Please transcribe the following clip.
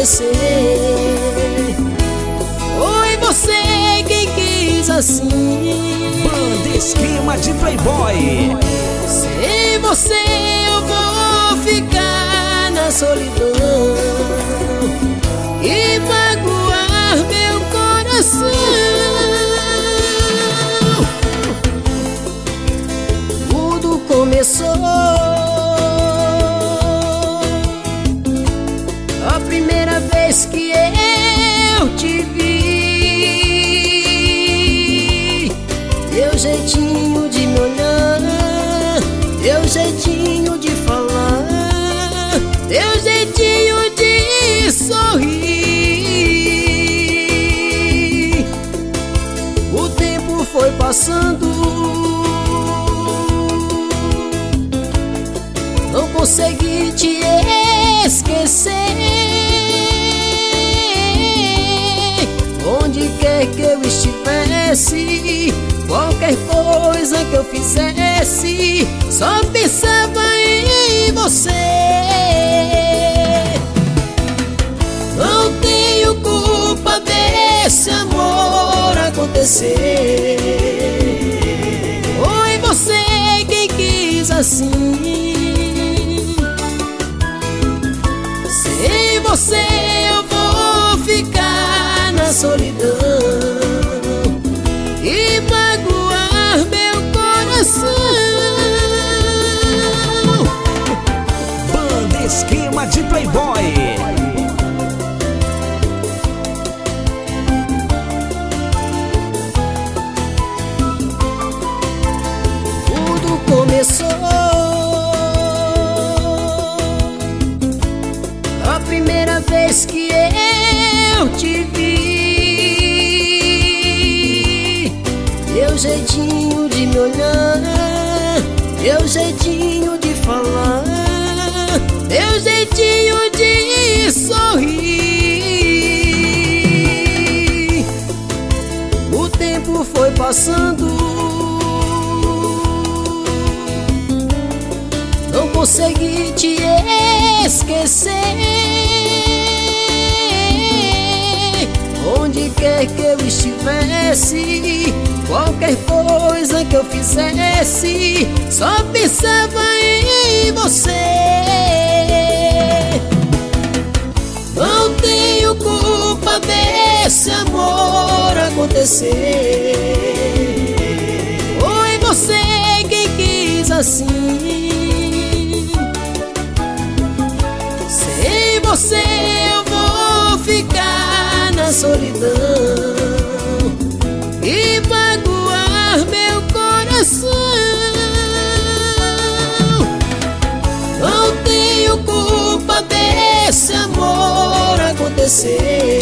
acontecer. Foi você quem quis assim. Banda Esquema de Playboy. Sem você eu vou ficar na solidão e magoar meu coração. Tudo começou a primeira vez que eu te vi. Teu jeitinho de me olhar, teu jeitinho de falar, teu jeitinho de sorrir. O tempo foi passando, não consegui te esquecer. Onde quer que eu estivesse, qualquer coisa que eu fizesse, só pensava em você. Não tenho culpa desse amor acontecer. Foi você quem quis assim. Sem você eu vou ficar na solidão e magoar meu coração. Banda Esquema de Playboy. Tudo começou a primeira vez que eu te vi. Teu jeitinho de me olhar, teu jeitinho de falar, teu jeitinho de sorrir. O tempo foi passando, não consegui te esquecer. Onde quer que eu estivesse, qualquer coisa que eu fizesse, só pensava em você. Não tenho culpa desse amor acontecer. Foi você quem quis assim. Sem você eu vou ficar na solidão e magoar meu coração. Não tenho culpa desse amor acontecer.